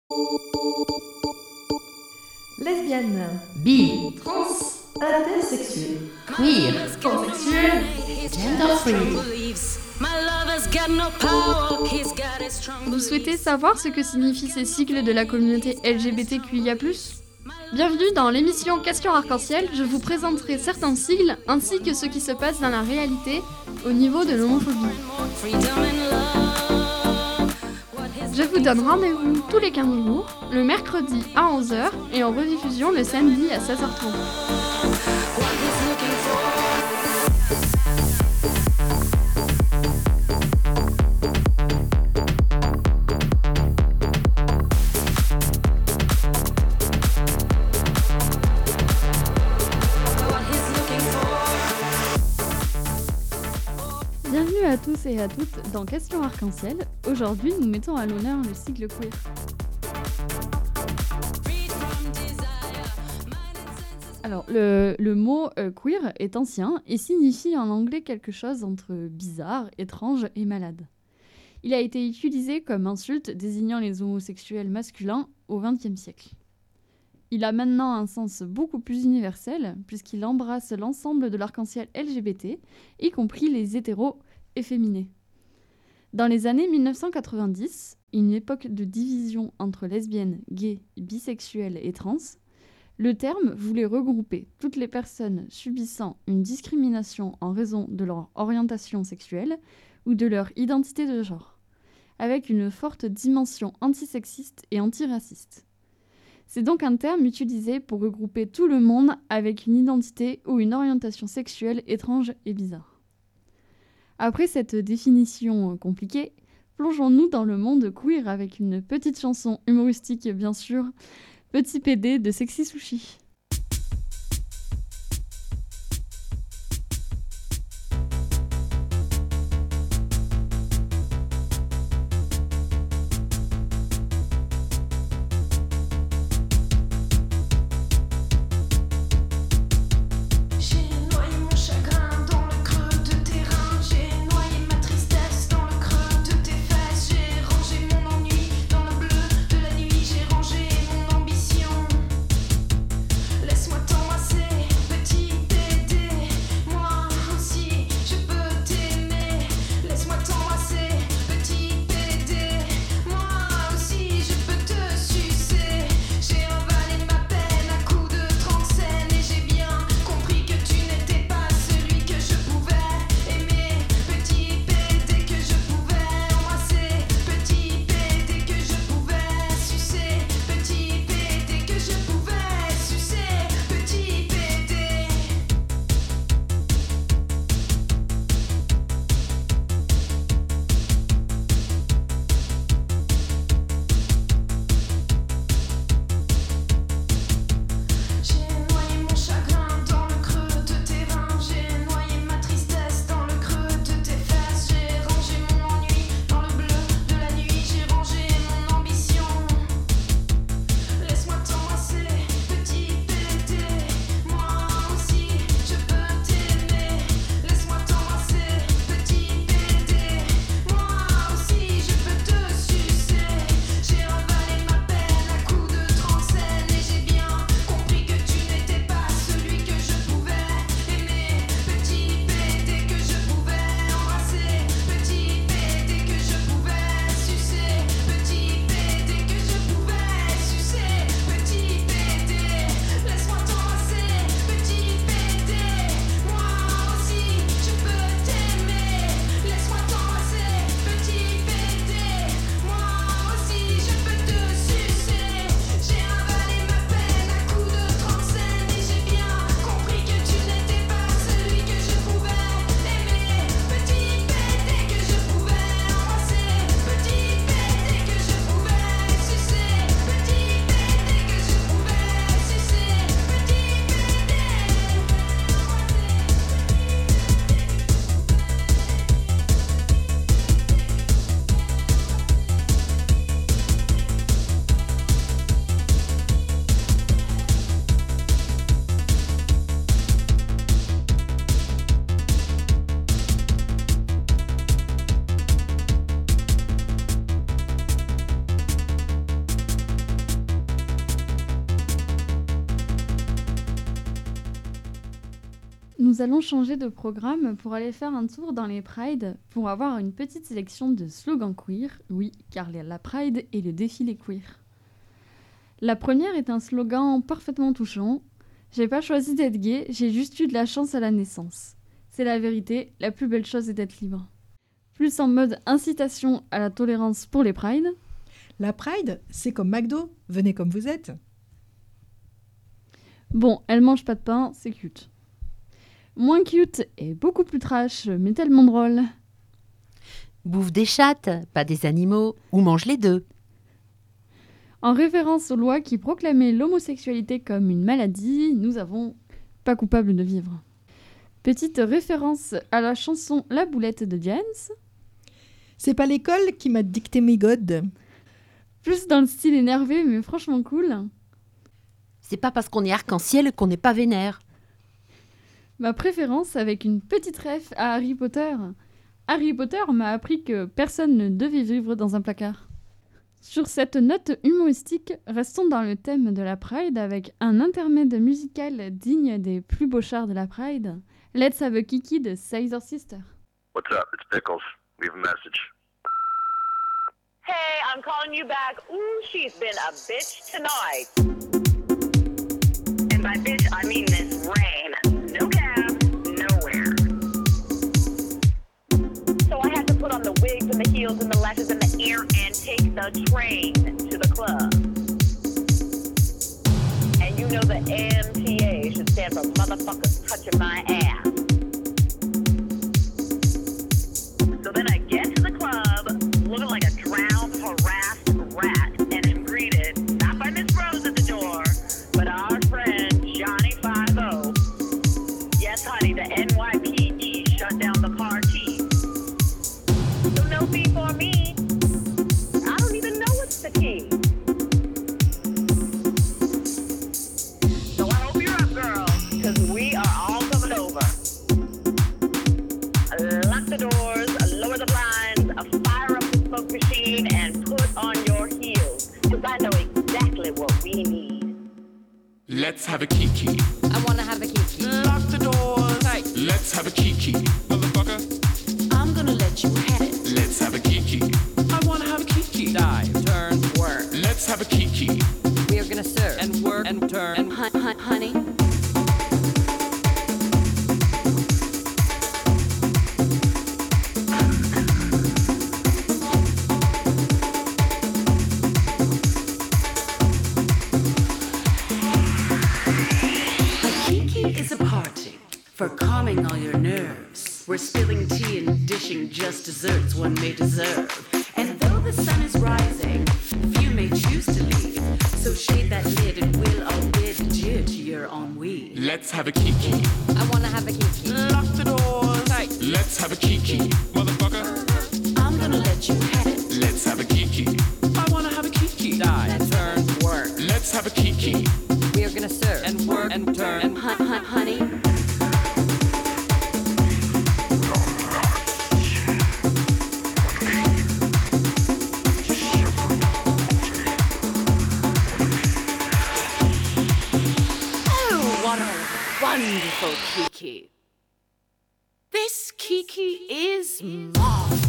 Lesbienne, bi, trans, intersexuelle, queer, pansexuelle, gender-free. Vous souhaitez savoir ce que signifient ces sigles de la communauté LGBTQIA+. Bienvenue dans l'émission Question Arc-en-Ciel, je vous présenterai certains sigles ainsi que ce qui se passe dans la réalité au niveau de l'homophobie. Je vous donne rendez-vous tous les 15 jours, le mercredi à 11h et en rediffusion le samedi à 16h30. Bienvenue à tous et à toutes dans Question Arc-en-Ciel. Aujourd'hui, nous mettons à l'honneur le sigle queer. Alors, le mot queer est ancien et signifie en anglais quelque chose entre bizarre, étrange et malade. Il a été utilisé comme insulte désignant les homosexuels masculins au XXe siècle. Il a maintenant un sens beaucoup plus universel puisqu'il embrasse l'ensemble de l'arc-en-ciel LGBT, y compris les hétéros efféminés. Dans les années 1990, une époque de division entre lesbiennes, gays, bisexuels et trans, le terme voulait regrouper toutes les personnes subissant une discrimination en raison de leur orientation sexuelle ou de leur identité de genre, avec une forte dimension antisexiste et antiraciste. C'est donc un terme utilisé pour regrouper tout le monde avec une identité ou une orientation sexuelle étrange et bizarre. Après cette définition compliquée, plongeons-nous dans le monde queer avec une petite chanson humoristique bien sûr, Petit PD de Sexy Sushi. nous allons changer de programme pour aller faire un tour dans les Prides pour avoir une petite sélection de slogans queer. Oui, car la Pride est le défilé queer. La première est un slogan parfaitement touchant. J'ai pas choisi d'être gay, j'ai juste eu de la chance à la naissance. C'est la vérité, la plus belle chose est d'être libre. Plus en mode incitation à la tolérance pour les Prides. La Pride, c'est comme McDo, venez comme vous êtes. Bon, elle mange pas de pain, c'est cute. Moins cute et beaucoup plus trash, mais tellement drôle. Bouffe des chattes, pas des animaux, ou mange les deux. En référence aux lois qui proclamaient l'homosexualité comme une maladie, nous avons pas coupable de vivre. Petite référence à la chanson La Boulette de James. C'est pas l'école qui m'a dicté mes godes. Plus dans le style énervé, mais franchement cool. C'est pas parce qu'on est arc-en-ciel qu'on n'est pas vénère. Ma préférence avec une petite ref à Harry Potter. Harry Potter m'a appris que personne ne devait vivre dans un placard. Sur cette note humoristique, restons dans le thème de la Pride avec un intermède musical digne des plus beaux chars de la Pride. Let's Have a Kiki de Sizer Sister. What's up? It's Pickles. Leave a message. Hey, I'm calling you back. Ooh, she's been a bitch tonight. And by bitch, I mean this rain. No cab, nowhere. So I had to put on the wigs and the heels and the lashes and the ear and take the train to the club. And you know the MTA should stand for motherfuckers touching my ass. So then I get to the club, looking like a drowned, harassed rat, and am greeted not by Miss Rose at the door, but our friend Johnny 5-0. Yes, honey, the NYPD shut down the party. So no fee for me. I don't even know what's the key. So I hope you're up, girl, because we are all coming over. Lock the doors, lower the blinds, fire up the smoke machine, and put on your heels, because I know exactly what we need. Let's have a kiki. I wanna have a kiki. Lock the doors. Right. Let's have a kiki. Motherfucker. I'm gonna let you have it. Let's have a kiki. I wanna have a kiki. Dive, turn, work. Let's have a kiki. We are gonna serve And work and turn. and honey. Kiki is a party for calming all your nerves. We're spilling tea and dishing just desserts one may deserve. And though the sun is rising, few may choose to leave. So shade that lid and we'll all bid adieu to your ennui. Let's have a kiki. I wanna have a kiki. Lock the doors. Right. Let's have a kiki. Motherfucker. I'm gonna let you have it. Let's have a kiki. I wanna have a kiki. Dive, turn, work. Let's have a kiki. We are gonna serve And work and turn. and honey. Oh, what a wonderful Kiki. This Kiki is marvelous.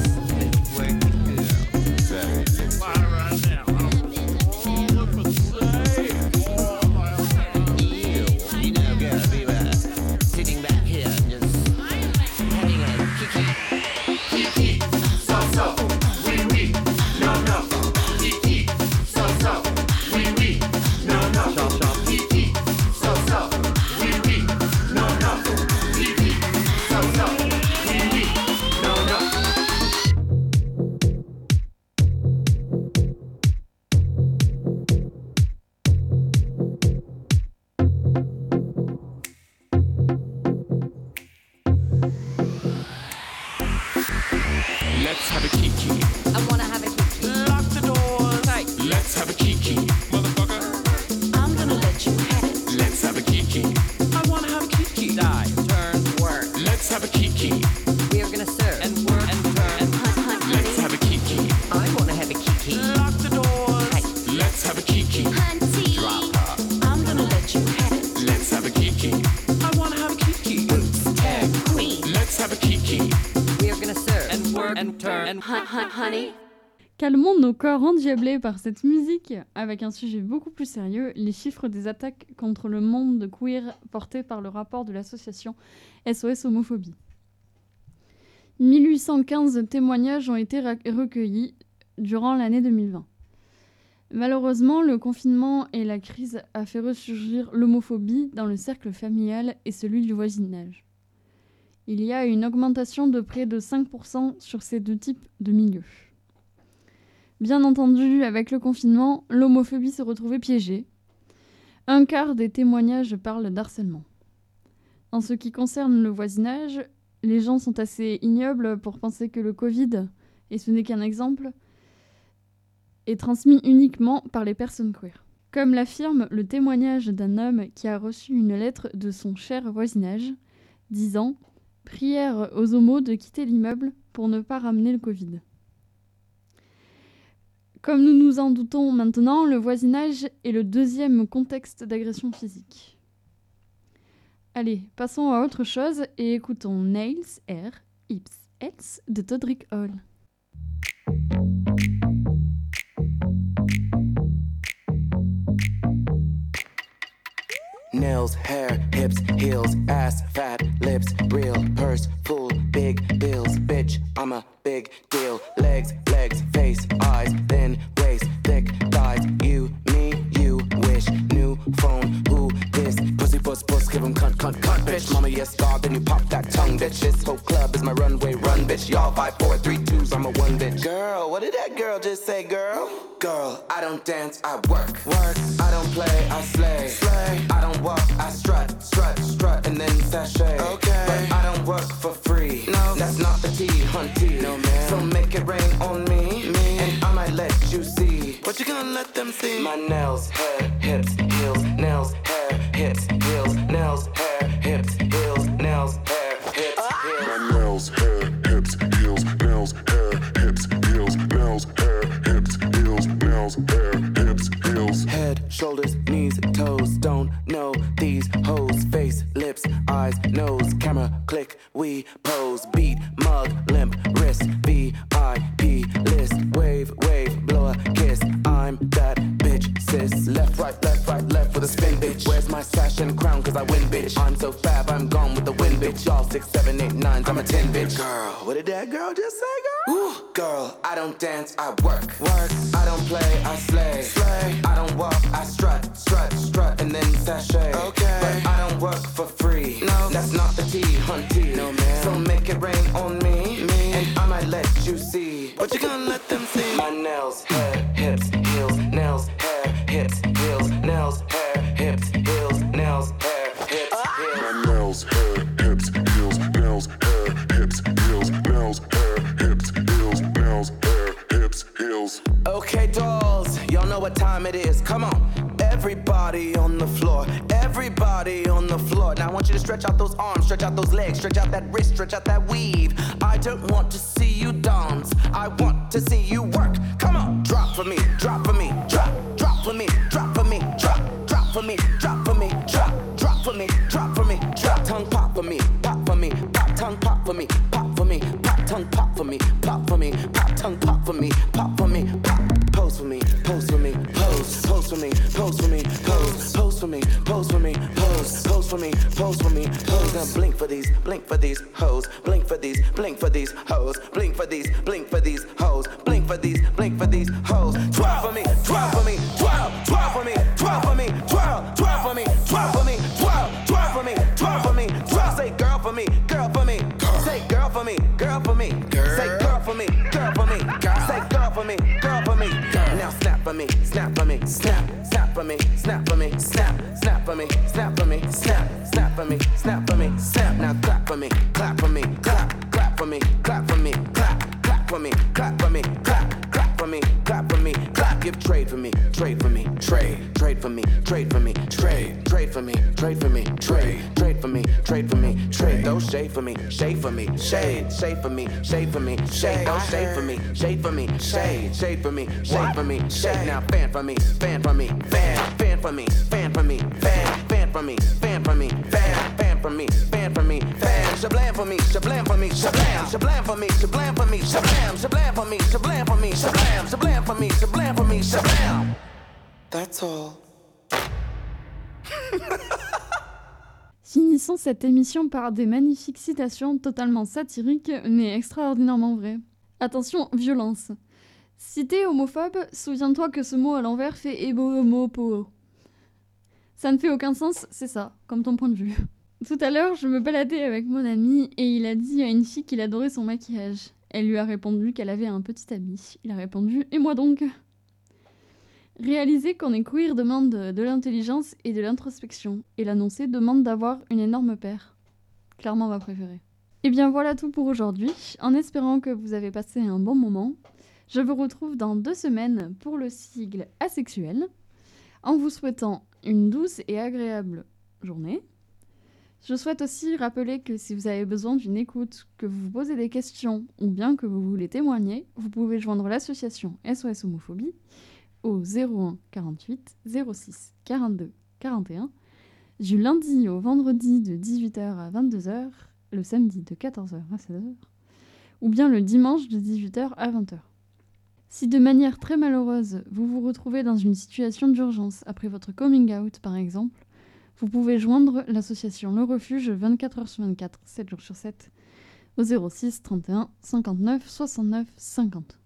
Let's have a kiki. I wanna have a kiki. Lock the doors. Right. Let's have a kiki. Motherfucker. I'm gonna let you have it. Let's have a kiki. I wanna have a kiki. Dive, turn, work. Let's have a kiki. We are gonna serve And work and turn. Let's have a kiki. I wanna have a Kiki. Lock the doors. Let's have a kiki. I'm gonna let you have it. Let's have a kiki. I wanna have a kiki. Honey. Calmons nos corps endiablés par cette musique avec un sujet beaucoup plus sérieux, les chiffres des attaques contre le monde queer portés par le rapport de l'association SOS Homophobie. 1815 témoignages ont été recueillis durant l'année 2020. Malheureusement, le confinement et la crise a fait ressurgir l'homophobie dans le cercle familial et celui du voisinage. Il y a une augmentation de près de 5% sur ces deux types de milieux. Bien entendu, avec le confinement, l'homophobie s'est retrouvée piégée. Un quart des témoignages parlent d'harcèlement. En ce qui concerne le voisinage, les gens sont assez ignobles pour penser que le Covid, et ce n'est qu'un exemple, est transmis uniquement par les personnes queer. Comme l'affirme le témoignage d'un homme qui a reçu une lettre de son cher voisinage, disant « Prière aux homos de quitter l'immeuble pour ne pas ramener le Covid ». Comme nous nous en doutons maintenant, le voisinage est le deuxième contexte d'agression physique. Allez, passons à autre chose et écoutons Nails, R, Hips, Else de Todrick Hall. Nails, hair, hips, heels, ass, fat, lips, real, purse, full, big bills, bitch, I'm a big deal. Legs, face, eyes, thin waist, thick thighs. You, me, you wish. New phone, who this? Pussy, puss, give 'em cunt, bitch. Mama, yes, God, then you pop that tongue, bitch. This whole club is my runway, run, bitch. Y'all 5, 4, 3, 2s, I'm a one, bitch. Girl, what did that girl just say, girl? Girl, I don't dance, I work. I don't play, I slay. I don't walk, I strut, and then sashay. Okay, but I don't work for free. No, that's not the tea, hunty. No man, so make it rain on me, and I might let you see. What you gonna let them see? My nails, hair, hips, heels, nails, hair, hips, heels, nails, hair, hips, heels, nails, hair, hips, heels. My nails, hair, hips, heels, nails, hair, hips, heels, nails, hair, hips, heels, nails, hair, hips, heels. Head, shoulders, knees, toes, don't know these hoes. Face, lips, eyes, nose, camera, click, we pose. Beat, mug, limp, wrist, VIP list. Wave, blow a kiss. I'm that bitch, sis. Left, right, with a spin, bitch. Where's my sash and crown? Cause I win, bitch. I'm so fab, I'm gone with the wind, bitch. Y'all 6, 7, 8, 9s, I'm a 10, bitch. Girl, what did that girl just say, girl? Ooh. Girl, I don't dance, I work. I don't play, I slay. I don't walk, I strut, and then sashay. Okay, but I don't work for free. No, that's not the tea, hunty. No man, so make it rain on me, and I might let you see. What you gonna let them see? My nails, hair, hips, heels, nails, hair, hips, heels, nails, hair, hips, heels, nails, hair, hips, heels. My nails, hair, hips, heels, nails, hair, hips, heels, nails, hair, hips, heels, nails, hair, hips, heels. Okay, dolls, y'all know what time it is. Come on. Everybody on the floor, everybody on the floor. Now I want you to stretch out those arms, stretch out those legs, stretch out that wrist, stretch out that weave. I don't want to see you dance, I want to see you work. Come on, drop for me, drop for me, drop for me, drop for me, drop for me, drop for me, drop for me, drop for me, drop tongue pop for me, pop tongue pop for me, pop for me, pop tongue pop for me, pop for me, pop tongue pop for me, pop for me, pop. Pose for me, pose for me, pose for me, pose for me, pose for me, pose for me, pose for me, pose for me, pose. Now blink for these hoes, blink for these hoes, blink for these hoes, blink for these hoes. 12 for me, 12 for me, 12 for me, 12 for me, 12 for me, 12 for me, 12 for me, 12 for me, 12. Say girl for me, say girl for me, say girl for me, say girl for me, Now snap for me, snap for me, snap for me, snap for me, snap for me, snap for me, snap for me, snap for me, snap. Now clap for me, clap for me, clap for me, clap for me, clap for me, clap for me, clap for me, clap for me, clap. Give trade for me, trade for me, trade for me, trade for me, trade for me, trade for me, trade for me, trade for me, trade. Those shade for me, shade for me, shade for me, shade for me, shade. Those shade for me, shade for me, shade for me, shade for me, shade. Now fan for me, fan for me, fan for me, fan for me, fan fan from me, fan from me, fan from me, fan from me, fan. Shablam for me, shablam for me, shablam, shablam for me, shablam for me, shablam, shablam for me, shablam for me, shablam, shablam for me, shablam for me, shablam. That's all. Finissons cette émission par des magnifiques citations totalement satiriques mais extraordinairement vraies. Attention, violence. Si t'es homophobe, souviens-toi que ce mot à l'envers fait ebo-homo-po. Ça ne fait aucun sens, c'est ça, comme ton point de vue. Tout à l'heure, je me baladais avec mon ami et il a dit à une fille qu'il adorait son maquillage. Elle lui a répondu qu'elle avait un petit ami. Il a répondu « Et moi donc ?» Réaliser qu'on est queer demande de l'intelligence et de l'introspection, et l'annoncer demande d'avoir une énorme paire. Clairement ma préférée. Et bien voilà tout pour aujourd'hui, en espérant que vous avez passé un bon moment. Je vous retrouve dans 2 semaines pour le sigle asexuel, en vous souhaitant une douce et agréable journée. Je souhaite aussi rappeler que si vous avez besoin d'une écoute, que vous vous posez des questions ou bien que vous voulez témoigner, vous pouvez joindre l'association SOS Homophobie au 01 48 06 42 41 du lundi au vendredi de 18h à 22h, le samedi de 14h à 16h ou bien le dimanche de 18h à 20h. Si de manière très malheureuse, vous vous retrouvez dans une situation d'urgence après votre coming out par exemple, vous pouvez joindre l'association Le Refuge 24h sur 24, 7 jours sur 7 au 06 31 59 69 50.